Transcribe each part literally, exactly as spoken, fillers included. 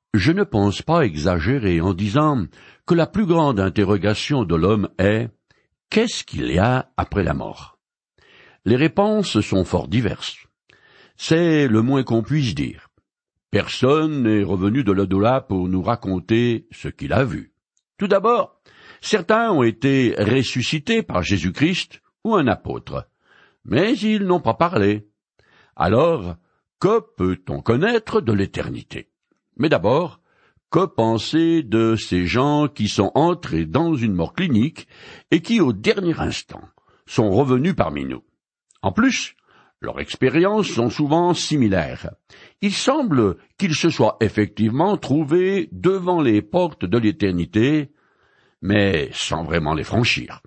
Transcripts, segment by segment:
Je ne pense pas exagérer en disant que la plus grande interrogation de l'homme est « qu'est-ce qu'il y a après la mort ?» Les réponses sont fort diverses. C'est le moins qu'on puisse dire. Personne n'est revenu de l'au-delà pour nous raconter ce qu'il a vu. Tout d'abord, certains ont été ressuscités par Jésus-Christ ou un apôtre, mais ils n'ont pas parlé. Alors, que peut-on connaître de l'éternité? Mais d'abord, que penser de ces gens qui sont entrés dans une mort clinique et qui, au dernier instant, sont revenus parmi nous? En plus, leurs expériences sont souvent similaires. Il semble qu'ils se soient effectivement trouvés devant les portes de l'éternité, mais sans vraiment les franchir.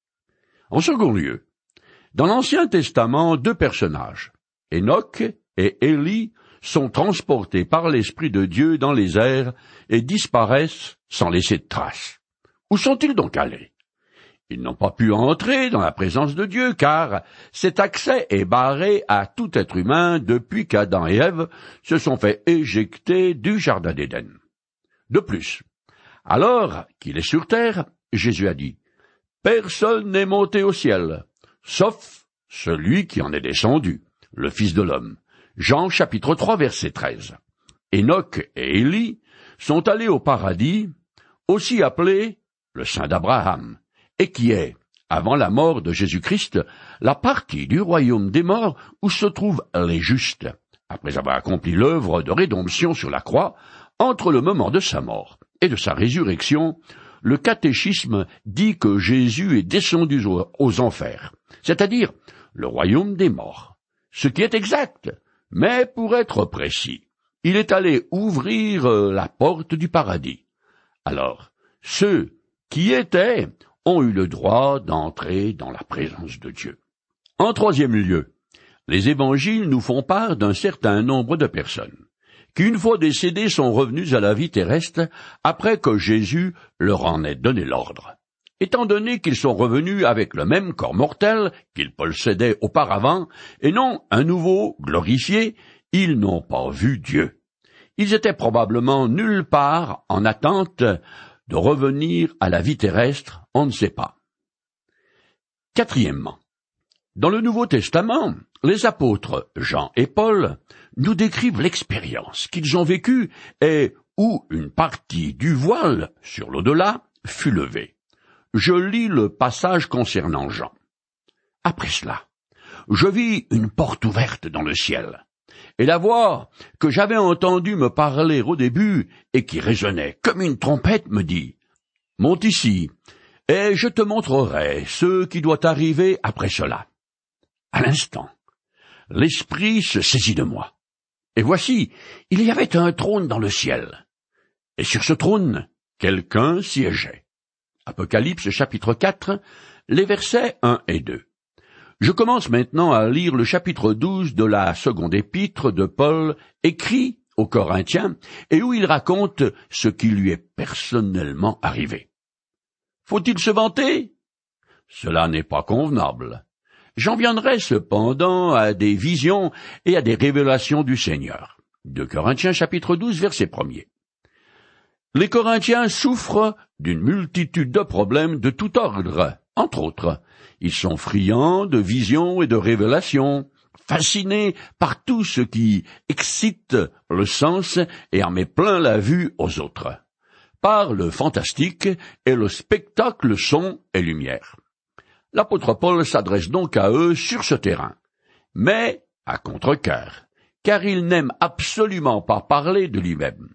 En second lieu, dans l'Ancien Testament, deux personnages, Enoch et Élie, sont transportés par l'Esprit de Dieu dans les airs et disparaissent sans laisser de traces. Où sont-ils donc allés? Ils n'ont pas pu entrer dans la présence de Dieu, car cet accès est barré à tout être humain depuis qu'Adam et Ève se sont fait éjecter du Jardin d'Éden. De plus, alors qu'il est sur terre, Jésus a dit « Personne n'est monté au ciel, sauf celui qui en est descendu, le Fils de l'homme. » Jean chapitre trois verset treize. Enoch et Élie sont allés au paradis, aussi appelé le Saint d'Abraham, et qui est, avant la mort de Jésus-Christ, la partie du royaume des morts où se trouvent les justes, après avoir accompli l'œuvre de rédemption sur la croix. Entre le moment de sa mort et de sa résurrection, le catéchisme dit que Jésus est descendu aux, aux enfers, c'est-à-dire le royaume des morts, ce qui est exact. Mais pour être précis, il est allé ouvrir la porte du paradis. Alors, ceux qui étaient ont eu le droit d'entrer dans la présence de Dieu. En troisième lieu, les évangiles nous font part d'un certain nombre de personnes qui, une fois décédées, sont revenus à la vie terrestre après que Jésus leur en ait donné l'ordre. Étant donné qu'ils sont revenus avec le même corps mortel qu'ils possédaient auparavant, et non un nouveau glorifié, ils n'ont pas vu Dieu. Ils étaient probablement nulle part en attente de revenir à la vie terrestre, on ne sait pas. Quatrièmement, dans le Nouveau Testament, les apôtres Jean et Paul nous décrivent l'expérience qu'ils ont vécue et où une partie du voile sur l'au-delà fut levée. Je lis le passage concernant Jean. Après cela, je vis une porte ouverte dans le ciel, et la voix que j'avais entendue me parler au début et qui résonnait comme une trompette me dit « Monte ici, et je te montrerai ce qui doit arriver après cela. » À l'instant, l'Esprit se saisit de moi. Et voici, il y avait un trône dans le ciel, et sur ce trône, quelqu'un siégeait. Apocalypse chapitre quatre, les versets un et deux. Je commence maintenant à lire le chapitre douze de la seconde épître de Paul, écrit aux Corinthiens, et où il raconte ce qui lui est personnellement arrivé. Faut-il se vanter? Cela n'est pas convenable. J'en viendrai cependant à des visions et à des révélations du Seigneur. deux Corinthiens chapitre douze, verset premier. Les Corinthiens souffrent d'une multitude de problèmes de tout ordre. Entre autres, ils sont friands de visions et de révélations, fascinés par tout ce qui excite le sens et en met plein la vue aux autres, par le fantastique et le spectacle son et lumière. L'apôtre Paul s'adresse donc à eux sur ce terrain, mais à contre-cœur, car il n'aime absolument pas parler de lui-même.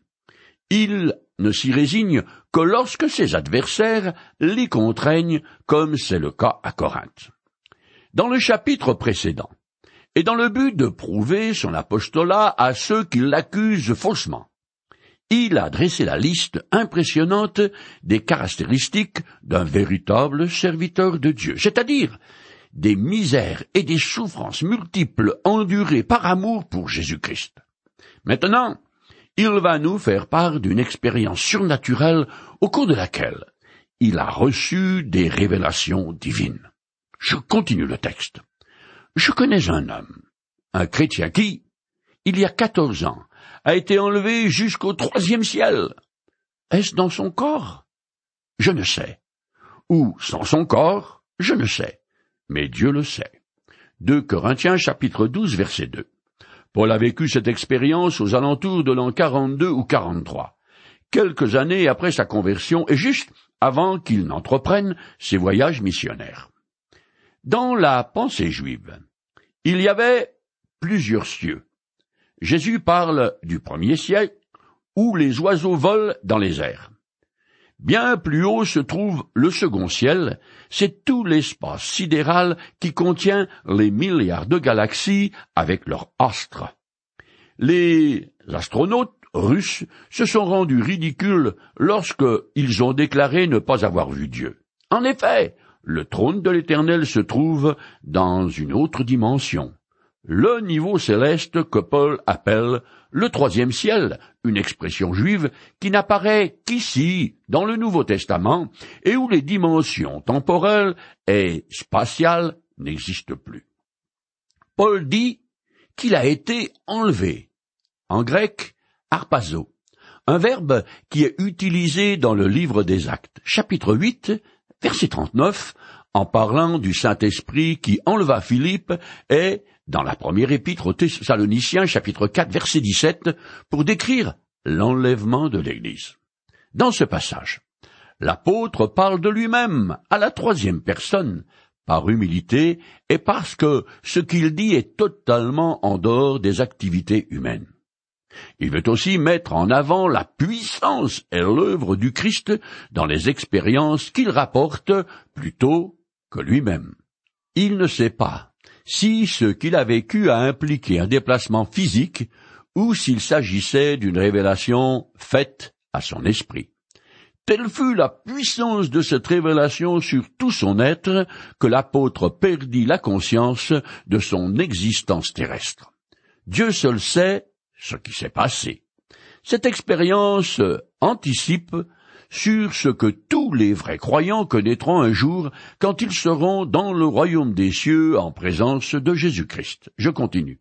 Il ne s'y résigne que lorsque ses adversaires l'y contraignent, comme c'est le cas à Corinthe. Dans le chapitre précédent, et dans le but de prouver son apostolat à ceux qui l'accusent faussement, il a dressé la liste impressionnante des caractéristiques d'un véritable serviteur de Dieu, c'est-à-dire des misères et des souffrances multiples endurées par amour pour Jésus-Christ. Maintenant, il va nous faire part d'une expérience surnaturelle au cours de laquelle il a reçu des révélations divines. Je continue le texte. Je connais un homme, un chrétien qui, il y a quatorze ans, a été enlevé jusqu'au troisième ciel. Est-ce dans son corps? Je ne sais. Ou sans son corps? Je ne sais. Mais Dieu le sait. deux Corinthiens chapitre douze verset deux. Paul a vécu cette expérience aux alentours de l'an quarante-deux ou quarante-trois, quelques années après sa conversion et juste avant qu'il n'entreprenne ses voyages missionnaires. Dans la pensée juive, il y avait plusieurs cieux. Jésus parle du premier ciel, où les oiseaux volent dans les airs. Bien plus haut se trouve le second ciel, c'est tout l'espace sidéral qui contient les milliards de galaxies avec leurs astres. Les astronautes russes se sont rendus ridicules lorsqu'ils ont déclaré ne pas avoir vu Dieu. En effet, le trône de l'Éternel se trouve dans une autre dimension, le niveau céleste que Paul appelle le troisième ciel, une expression juive qui n'apparaît qu'ici, dans le Nouveau Testament, et où les dimensions temporelles et spatiales n'existent plus. Paul dit qu'il a été enlevé, en grec, harpazo, un verbe qui est utilisé dans le livre des Actes, chapitre huit, verset trente-neuf, en parlant du Saint-Esprit qui enleva Philippe, et dans la première épître aux Thessaloniciens, chapitre quatre, verset dix-sept, pour décrire l'enlèvement de l'Église. Dans ce passage, l'apôtre parle de lui-même à la troisième personne, par humilité et parce que ce qu'il dit est totalement en dehors des activités humaines. Il veut aussi mettre en avant la puissance et l'œuvre du Christ dans les expériences qu'il rapporte plutôt que lui-même. Il ne sait pas si ce qu'il a vécu a impliqué un déplacement physique ou s'il s'agissait d'une révélation faite à son esprit. Telle fut la puissance de cette révélation sur tout son être que l'apôtre perdit la conscience de son existence terrestre. Dieu seul sait ce qui s'est passé. Cette expérience anticipe sur ce que tous les vrais croyants connaîtront un jour quand ils seront dans le royaume des cieux en présence de Jésus-Christ. Je continue.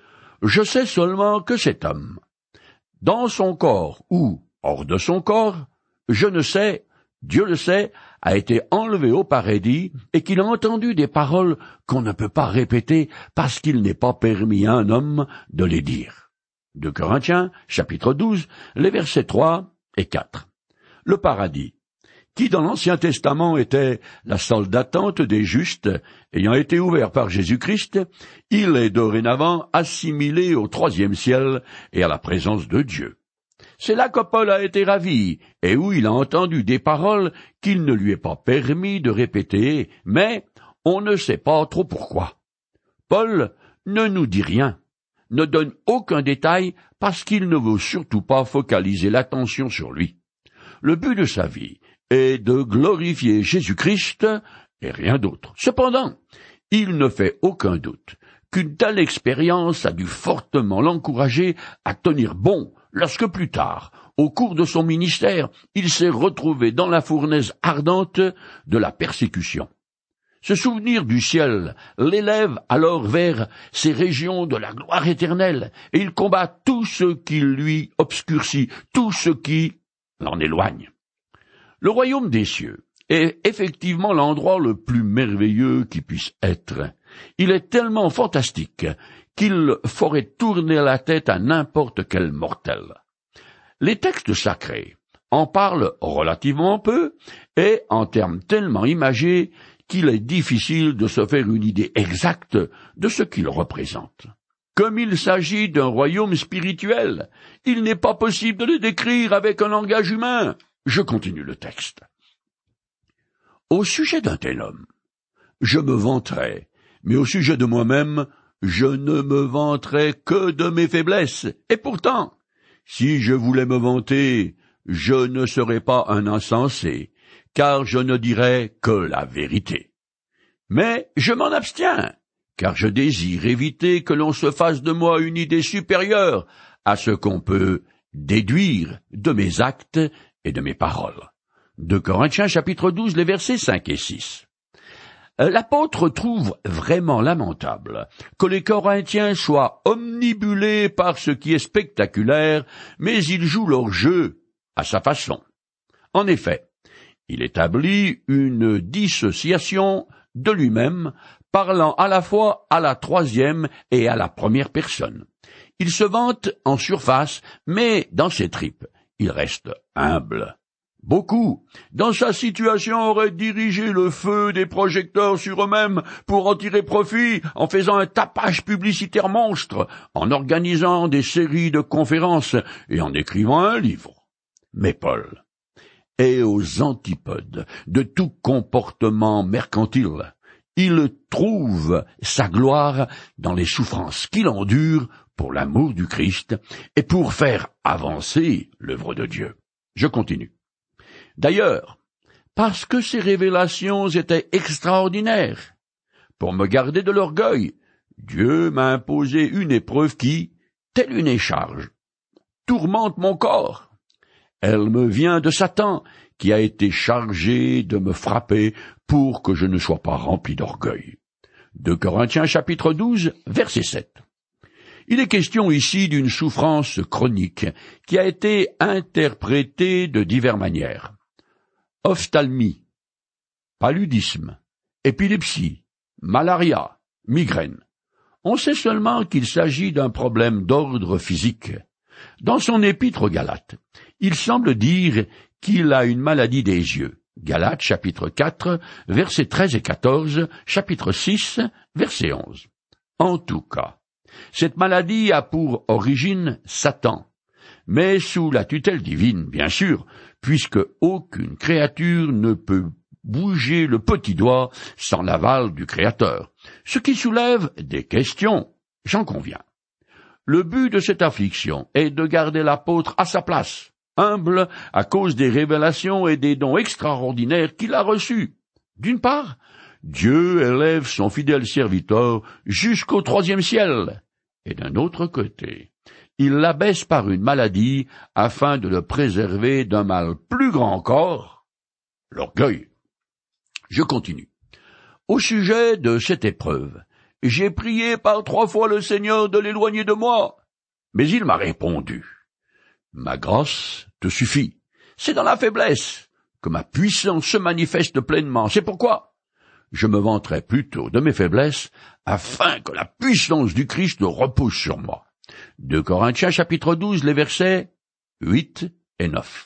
Je sais seulement que cet homme, dans son corps ou hors de son corps, je ne sais, Dieu le sait, a été enlevé au paradis et qu'il a entendu des paroles qu'on ne peut pas répéter parce qu'il n'est pas permis à un homme de les dire. deux Corinthiens, chapitre douze, les versets trois et quatre. Le paradis, qui dans l'Ancien Testament était la salle d'attente des justes, ayant été ouvert par Jésus-Christ, il est dorénavant assimilé au troisième ciel et à la présence de Dieu. C'est là que Paul a été ravi, et où il a entendu des paroles qu'il ne lui est pas permis de répéter, mais on ne sait pas trop pourquoi. Paul ne nous dit rien, ne donne aucun détail, parce qu'il ne veut surtout pas focaliser l'attention sur lui. Le but de sa vie est de glorifier Jésus-Christ et rien d'autre. Cependant, il ne fait aucun doute qu'une telle expérience a dû fortement l'encourager à tenir bon lorsque plus tard, au cours de son ministère, il s'est retrouvé dans la fournaise ardente de la persécution. Ce souvenir du ciel l'élève alors vers ces régions de la gloire éternelle, et il combat tout ce qui lui obscurcit, tout ce qui l'en éloigne. Le royaume des cieux est effectivement l'endroit le plus merveilleux qui puisse être. Il est tellement fantastique qu'il ferait tourner la tête à n'importe quel mortel. Les textes sacrés en parlent relativement peu et en termes tellement imagés qu'il est difficile de se faire une idée exacte de ce qu'il représente. Comme il s'agit d'un royaume spirituel, il n'est pas possible de le décrire avec un langage humain. Je continue le texte. Au sujet d'un tel homme, je me vanterai, mais au sujet de moi-même, je ne me vanterai que de mes faiblesses. Et pourtant, si je voulais me vanter, je ne serais pas un insensé, car je ne dirais que la vérité. Mais je m'en abstiens, car je désire éviter que l'on se fasse de moi une idée supérieure à ce qu'on peut déduire de mes actes et de mes paroles. deux Corinthiens chapitre douze, les versets cinq et six. L'apôtre trouve vraiment lamentable que les Corinthiens soient omnibulés par ce qui est spectaculaire, mais ils jouent leur jeu à sa façon. En effet, il établit une dissociation de lui-même, parlant à la fois à la troisième et à la première personne. Il se vante en surface, mais dans ses tripes, il reste humble. Beaucoup, dans sa situation, auraient dirigé le feu des projecteurs sur eux-mêmes pour en tirer profit en faisant un tapage publicitaire monstre, en organisant des séries de conférences et en écrivant un livre. Mais Paul est aux antipodes de tout comportement mercantile. Il trouve sa gloire dans les souffrances qu'il endure pour l'amour du Christ et pour faire avancer l'œuvre de Dieu. Je continue. D'ailleurs, parce que ces révélations étaient extraordinaires, pour me garder de l'orgueil, Dieu m'a imposé une épreuve qui, telle une écharge, tourmente mon corps. Elle me vient de Satan, qui a été chargé de me frapper pour que je ne sois pas rempli d'orgueil. deux Corinthiens chapitre douze, verset sept. Il est question ici d'une souffrance chronique qui a été interprétée de diverses manières. Ophtalmie, paludisme, épilepsie, malaria, migraine. On sait seulement qu'il s'agit d'un problème d'ordre physique. Dans son épître aux Galates, il semble dire qu'il a une maladie des yeux. Galates chapitre quatre, versets treize et quatorze, chapitre six, verset onze. En tout cas, cette maladie a pour origine Satan, mais sous la tutelle divine, bien sûr, puisque aucune créature ne peut bouger le petit doigt sans l'aval du Créateur, ce qui soulève des questions, j'en conviens. Le but de cette affliction est de garder l'apôtre à sa place, humble à cause des révélations et des dons extraordinaires qu'il a reçus. D'une part, Dieu élève son fidèle serviteur jusqu'au troisième ciel, et d'un autre côté, il l'abaisse par une maladie afin de le préserver d'un mal plus grand encore, l'orgueil. Je continue. Au sujet de cette épreuve, j'ai prié par trois fois le Seigneur de l'éloigner de moi, mais il m'a répondu. Ma grâce te suffit. C'est dans la faiblesse que ma puissance se manifeste pleinement. C'est pourquoi je me vanterai plutôt de mes faiblesses afin que la puissance du Christ repose sur moi. deux Corinthiens chapitre douze, les versets huit et neuf.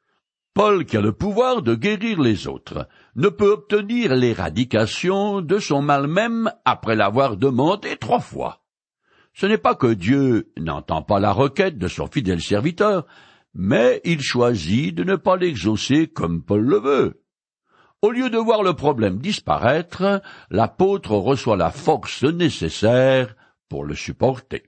Paul, qui a le pouvoir de guérir les autres, ne peut obtenir l'éradication de son mal même après l'avoir demandé trois fois. Ce n'est pas que Dieu n'entend pas la requête de son fidèle serviteur, mais il choisit de ne pas l'exaucer comme Paul le veut. Au lieu de voir le problème disparaître, l'apôtre reçoit la force nécessaire pour le supporter.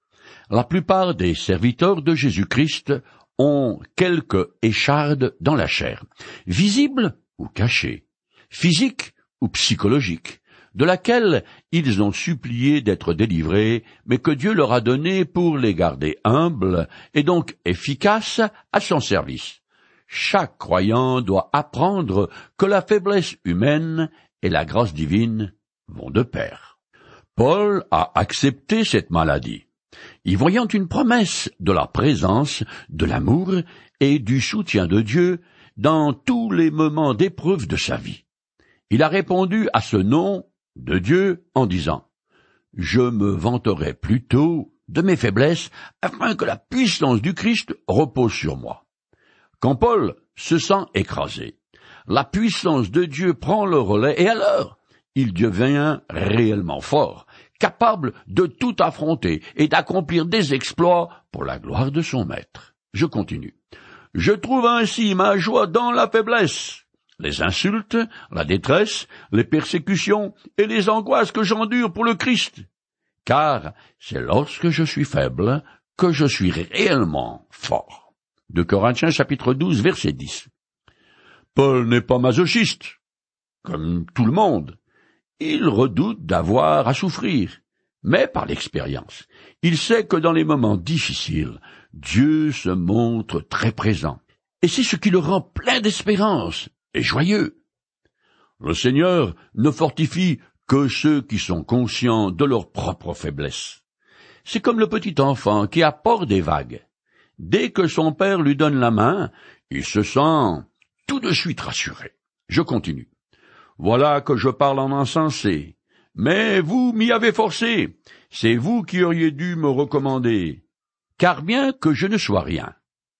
La plupart des serviteurs de Jésus-Christ ont quelques échardes dans la chair, visibles ou cachées, physiques ou psychologiques, de laquelle ils ont supplié d'être délivrés, mais que Dieu leur a donné pour les garder humbles et donc efficaces à son service. Chaque croyant doit apprendre que la faiblesse humaine et la grâce divine vont de pair. Paul a accepté cette maladie, y voyant une promesse de la présence, de l'amour et du soutien de Dieu dans tous les moments d'épreuve de sa vie. Il a répondu à ce nom de Dieu en disant « Je me vanterai plutôt de mes faiblesses afin que la puissance du Christ repose sur moi. » Quand Paul se sent écrasé, la puissance de Dieu prend le relais et alors il devient réellement fort, capable de tout affronter et d'accomplir des exploits pour la gloire de son maître. Je continue. Je trouve ainsi ma joie dans la faiblesse, les insultes, la détresse, les persécutions et les angoisses que j'endure pour le Christ. Car c'est lorsque je suis faible que je suis réellement fort. deux Corinthiens chapitre douze, verset dix. Paul n'est pas masochiste, comme tout le monde. Il redoute d'avoir à souffrir, mais par l'expérience, il sait que dans les moments difficiles, Dieu se montre très présent, et c'est ce qui le rend plein d'espérance et joyeux. Le Seigneur ne fortifie que ceux qui sont conscients de leur propre faiblesse. C'est comme le petit enfant qui a peur des vagues. Dès que son père lui donne la main, il se sent tout de suite rassuré. Je continue. Voilà que je parle en insensé. Mais vous m'y avez forcé. C'est vous qui auriez dû me recommander. Car bien que je ne sois rien,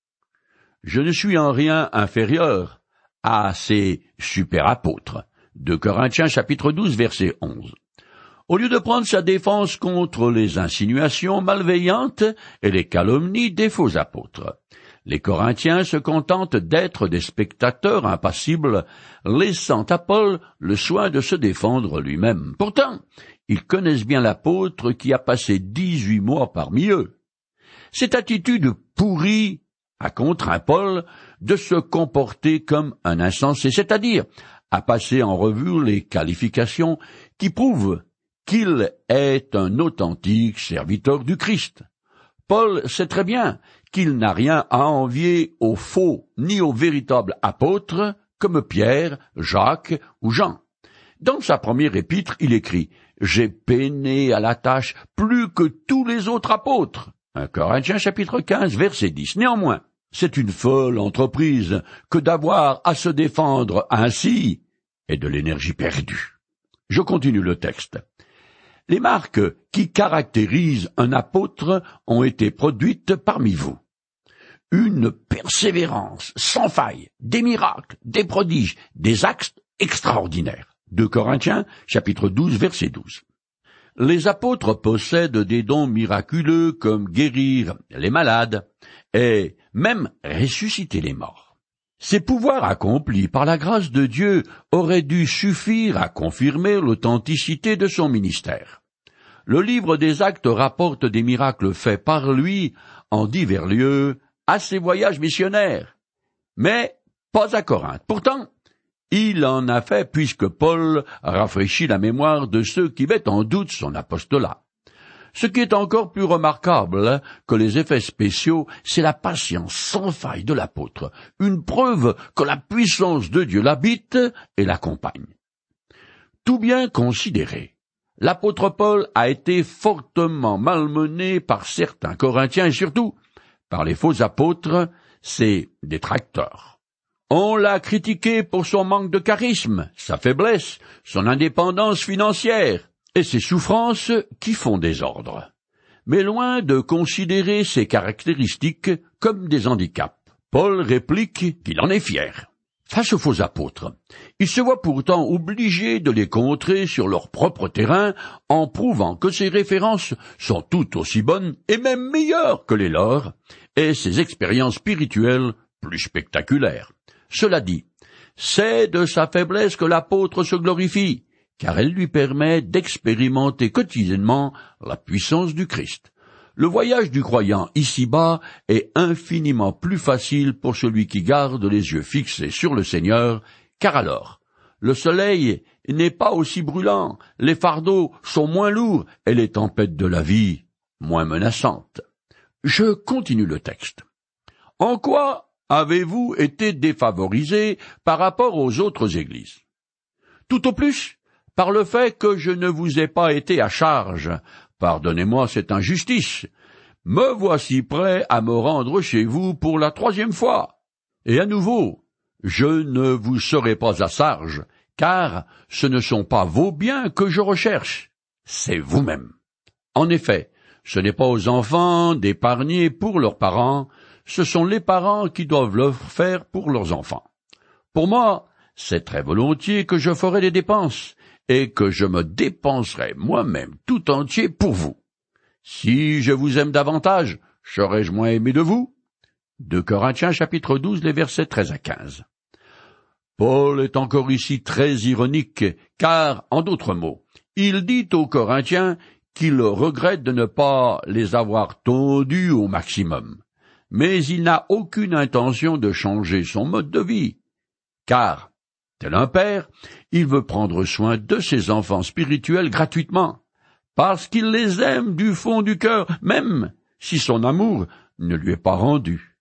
je ne suis en rien inférieur à ces super apôtres. deux Corinthiens chapitre douze verset onze. Au lieu de prendre sa défense contre les insinuations malveillantes et les calomnies des faux apôtres, les Corinthiens se contentent d'être des spectateurs impassibles, laissant à Paul le soin de se défendre lui-même. Pourtant, ils connaissent bien l'apôtre qui a passé dix-huit mois parmi eux. Cette attitude pourrie a contraint Paul de se comporter comme un insensé, c'est-à-dire à passer en revue les qualifications qui prouvent qu'il est un authentique serviteur du Christ. Paul sait très bien qu'il n'a rien à envier aux faux ni aux véritables apôtres comme Pierre, Jacques ou Jean. Dans sa première épître, il écrit « J'ai peiné à la tâche plus que tous les autres apôtres ». un Corinthiens chapitre quinze, verset dix. Néanmoins, c'est une folle entreprise que d'avoir à se défendre ainsi et de l'énergie perdue. Je continue le texte. Les marques qui caractérisent un apôtre ont été produites parmi vous. Une persévérance sans faille, des miracles, des prodiges, des actes extraordinaires. deux Corinthiens, chapitre douze, verset douze. Les apôtres possèdent des dons miraculeux comme guérir les malades et même ressusciter les morts. Ces pouvoirs accomplis par la grâce de Dieu auraient dû suffire à confirmer l'authenticité de son ministère. Le livre des Actes rapporte des miracles faits par lui en divers lieux à ses voyages missionnaires, mais pas à Corinthe. Pourtant, il en a fait puisque Paul rafraîchit la mémoire de ceux qui mettent en doute son apostolat. Ce qui est encore plus remarquable que les effets spéciaux, c'est la patience sans faille de l'apôtre, une preuve que la puissance de Dieu l'habite et l'accompagne. Tout bien considéré, l'apôtre Paul a été fortement malmené par certains Corinthiens et surtout par les faux apôtres, ses détracteurs. On l'a critiqué pour son manque de charisme, sa faiblesse, son indépendance financière et ses souffrances qui font désordre. Mais loin de considérer ces caractéristiques comme des handicaps, Paul réplique qu'il en est fier. Face aux faux apôtres, il se voit pourtant obligé de les contrer sur leur propre terrain en prouvant que ses références sont tout aussi bonnes et même meilleures que les leurs, et ses expériences spirituelles plus spectaculaires. Cela dit, c'est de sa faiblesse que l'apôtre se glorifie, car elle lui permet d'expérimenter quotidiennement la puissance du Christ. Le voyage du croyant ici-bas est infiniment plus facile pour celui qui garde les yeux fixés sur le Seigneur, car alors, le soleil n'est pas aussi brûlant, les fardeaux sont moins lourds et les tempêtes de la vie moins menaçantes. Je continue le texte. En quoi avez-vous été défavorisé par rapport aux autres églises? Tout au plus, par le fait que je ne vous ai pas été à charge. Pardonnez-moi cette injustice. Me voici prêt à me rendre chez vous pour la troisième fois. Et à nouveau, je ne vous serai pas à charge, car ce ne sont pas vos biens que je recherche, c'est vous-même. En effet, ce n'est pas aux enfants d'épargner pour leurs parents, ce sont les parents qui doivent le faire pour leurs enfants. Pour moi, c'est très volontiers que je ferai des dépenses, et que je me dépenserai moi-même tout entier pour vous. Si je vous aime davantage, serai-je moins aimé de vous? deux Corinthiens chapitre douze, les versets treize à quinze. Paul est encore ici très ironique, car, en d'autres mots, il dit aux Corinthiens qu'il regrette de ne pas les avoir tondus au maximum. Mais il n'a aucune intention de changer son mode de vie, car, tel un père, il veut prendre soin de ses enfants spirituels gratuitement, parce qu'il les aime du fond du cœur, même si son amour ne lui est pas rendu.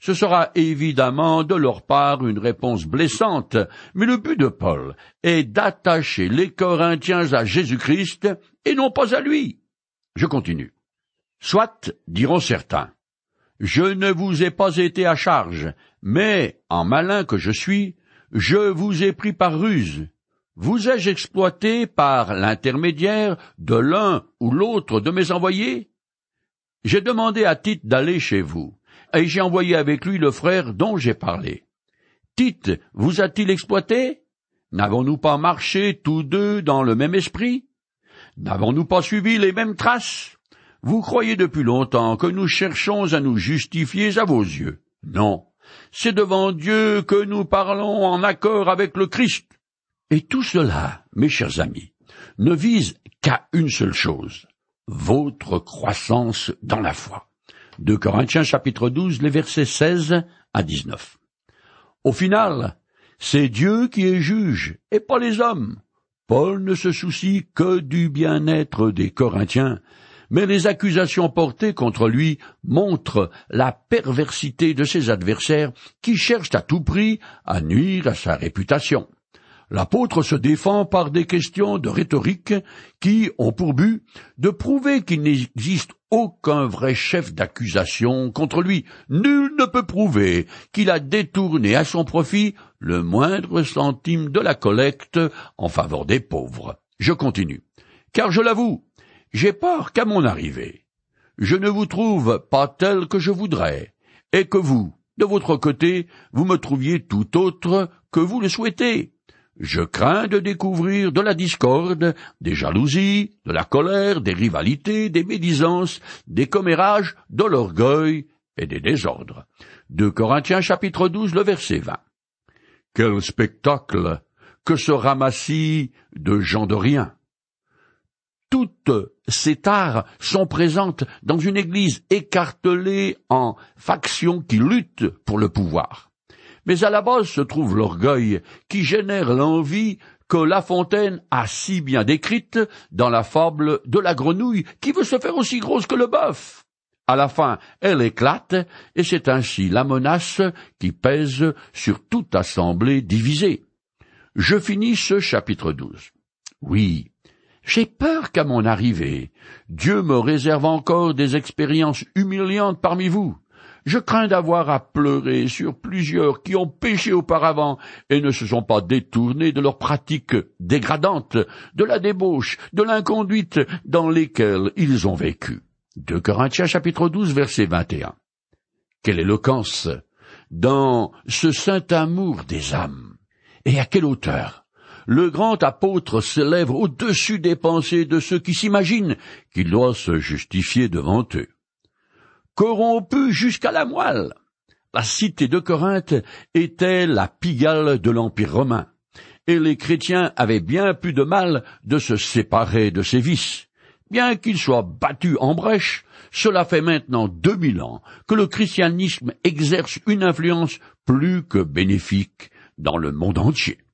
Ce sera évidemment de leur part une réponse blessante, mais le but de Paul est d'attacher les Corinthiens à Jésus-Christ et non pas à lui. Je continue. Soit, diront certains, je ne vous ai pas été à charge, mais, en malin que je suis, je vous ai pris par ruse. Vous ai-je exploité par l'intermédiaire de l'un ou l'autre de mes envoyés? J'ai demandé à Tite d'aller chez vous, et j'ai envoyé avec lui le frère dont j'ai parlé. Tite vous a-t-il exploité? N'avons-nous pas marché tous deux dans le même esprit? N'avons-nous pas suivi les mêmes traces? Vous croyez depuis longtemps que nous cherchons à nous justifier à vos yeux. Non, c'est devant Dieu que nous parlons en accord avec le Christ. Et tout cela, mes chers amis, ne vise qu'à une seule chose, votre croissance dans la foi. deux Corinthiens chapitre douze, les versets seize à dix-neuf. Au final, c'est Dieu qui est juge, et pas les hommes. Paul ne se soucie que du bien-être des Corinthiens, mais les accusations portées contre lui montrent la perversité de ses adversaires qui cherchent à tout prix à nuire à sa réputation. L'apôtre se défend par des questions de rhétorique qui ont pour but de prouver qu'il n'existe aucun vrai chef d'accusation contre lui. Nul ne peut prouver qu'il a détourné à son profit le moindre centime de la collecte en faveur des pauvres. Je continue. Car je l'avoue, j'ai peur qu'à mon arrivée, je ne vous trouve pas tel que je voudrais, et que vous, de votre côté, vous me trouviez tout autre que vous le souhaitez. Je crains de découvrir de la discorde, des jalousies, de la colère, des rivalités, des médisances, des commérages, de l'orgueil et des désordres. deux Corinthiens chapitre douze, le verset vingt. Quel spectacle que ce ramassis de gens de rien! Toutes ces tares sont présentes dans une église écartelée en factions qui luttent pour le pouvoir. Mais à la base se trouve l'orgueil qui génère l'envie que La Fontaine a si bien décrite dans la fable de la grenouille qui veut se faire aussi grosse que le bœuf. À la fin, elle éclate, et c'est ainsi la menace qui pèse sur toute assemblée divisée. Je finis ce chapitre douze. Oui, j'ai peur qu'à mon arrivée, Dieu me réserve encore des expériences humiliantes parmi vous. Je crains d'avoir à pleurer sur plusieurs qui ont péché auparavant et ne se sont pas détournés de leurs pratiques dégradantes, de la débauche, de l'inconduite dans lesquelles ils ont vécu. deux Corinthiens chapitre douze, verset vingt et un. Quelle éloquence dans ce saint amour des âmes! Et à quelle hauteur le grand apôtre s'élève au-dessus des pensées de ceux qui s'imaginent qu'il doit se justifier devant eux. Corrompu jusqu'à la moelle, la cité de Corinthe était la Pigalle de l'Empire romain, et les chrétiens avaient bien plus de mal de se séparer de ces vices. Bien qu'ils soient battus en brèche, cela fait maintenant deux mille ans que le christianisme exerce une influence plus que bénéfique dans le monde entier.